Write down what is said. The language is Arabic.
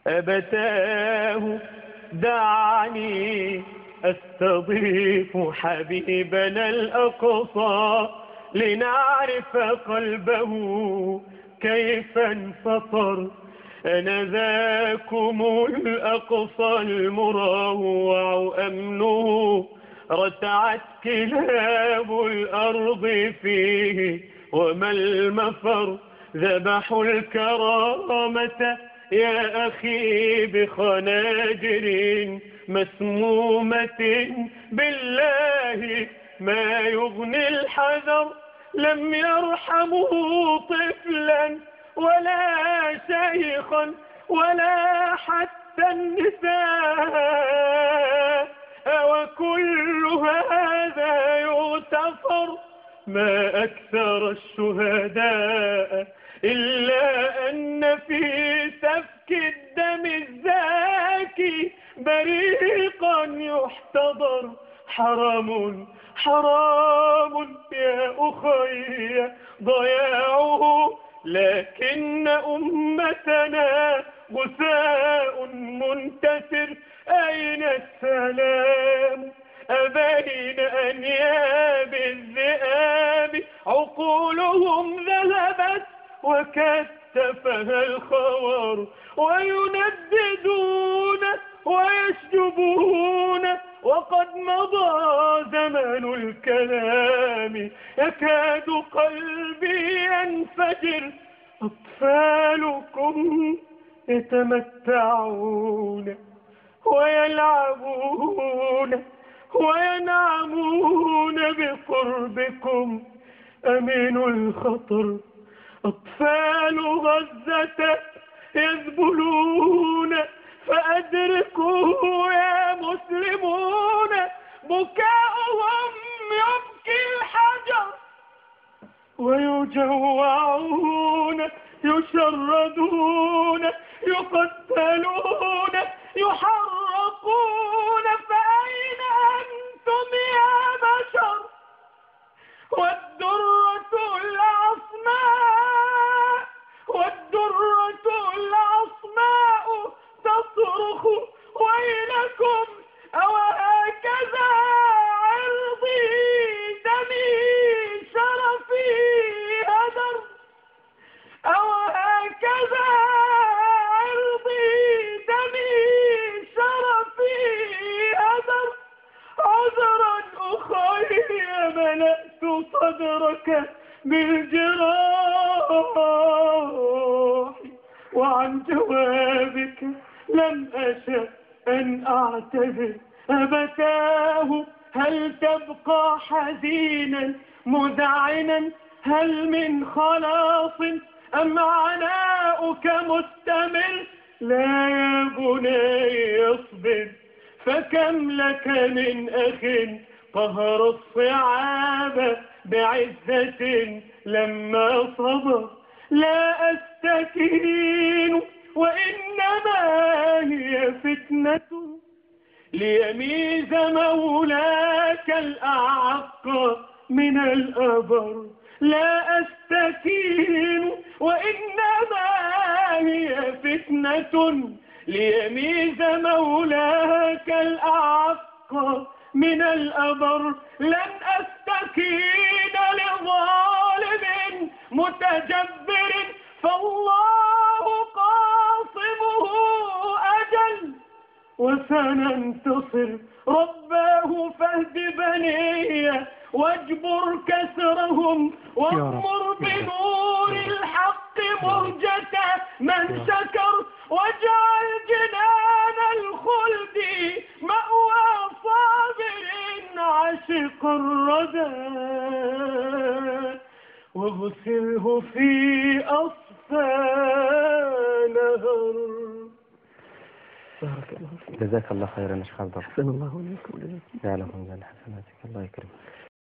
أبتاه دعني أستضيف حبيبنا الأقصى لنعرف قلبه كيف انفطر. أنا ذاكم الأقصى المروع أمنه، رتعت كلاب الأرض فيه وما المفر. ذبحوا الكرامة يا أخي بخناجر مسمومة، بالله ما يغني الحذر. لم يرحموا طفلا ولا شيخا ولا حتى النساء، وكل هذا يغتفر. ما أكثر الشهداء إلا أن في سفك الدم الزاكي بريقا يحتضر. حرام حرام يا أخي ضياعه، لكن أمتنا غثاء منتثر. أين السلام؟ أبين أنياب الذئاب عقولهم ذهبت وكتفها الخور، وينددون ويشجبون وقد مضى زمن الكلام. يكاد قلبي ينفجر. أطفالكم يتمتعون ويلعبون وينعمون بقربكم أمين الخطر. أطفال غزة يذبلون فأدركوا يا مسلمون، بكاؤهم يبكي الحجر. ويجوعون يشردون يقتلون يحرقون، فأين أنتم يا بشر؟ والدرة العصماء والدرة العصماء تصرخ ويلكم. أوهكذا عرضي دمي شرفي هدر؟ أوهكذا عرضي دمي شرفي هدر؟ عذرا أخي ملأت صدرك بالجراح، وعن جوابك لم أشأ أن أعتذر. أبتاه هل تبقى حزينا مذعنا؟ هل من خلاص أم عناؤك مستمر؟ لا يا بني اصبر، فكم لك من أخ قهر الصعاب بعزة لما صبر. لا أستكين وإنما هي فتنة ليميز مولاك الأعق من الأبر. لا أستكين وإنما هي فتنة ليميز مولاك الأعق من الأبر. لن أستكين لظالم متجبر، فالله قاصمه أجل. وسننتصر رباه فاهد بنيه واجبر كسرهم، واغمر بنور الحق مهجة من شكر، واجعل جنان الخلد مأوى صابر عاشق الردى، واغسله في أصفى نهر. بارك الله فيك. جزاك الله خيرا يا شيخ عبد الله. أحسن الله إليكم. جعله من حسناتك. الله يكرمك.